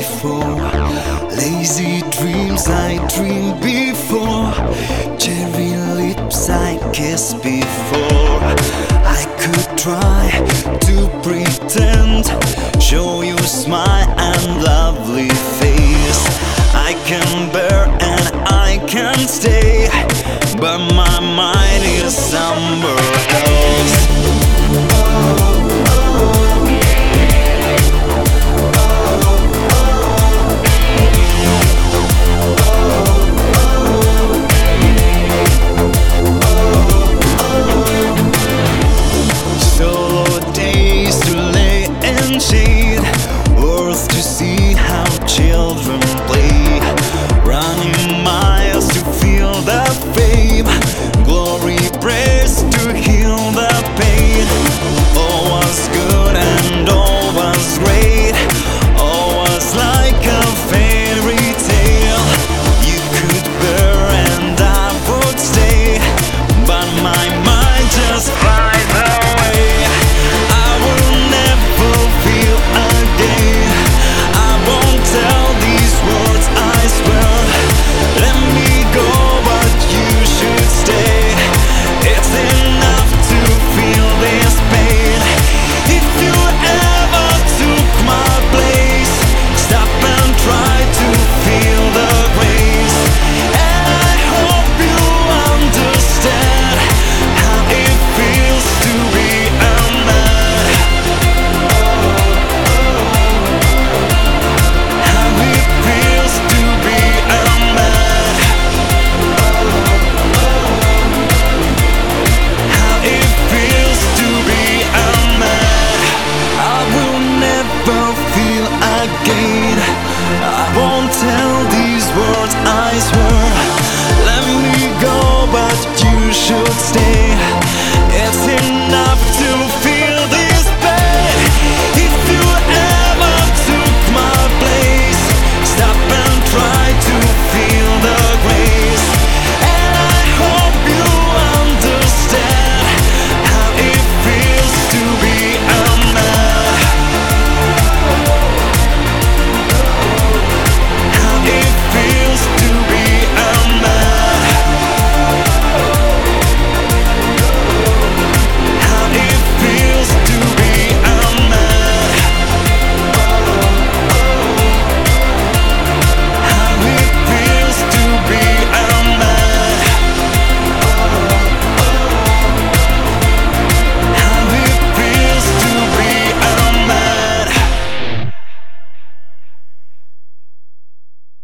before. Lazy dreams I dreamed before. Cherry lips I kissed before. I could try to pretend, show you a smile and lovely face. I can bear and I can stay, but my mind is somewhere else. Shade, worth to see how children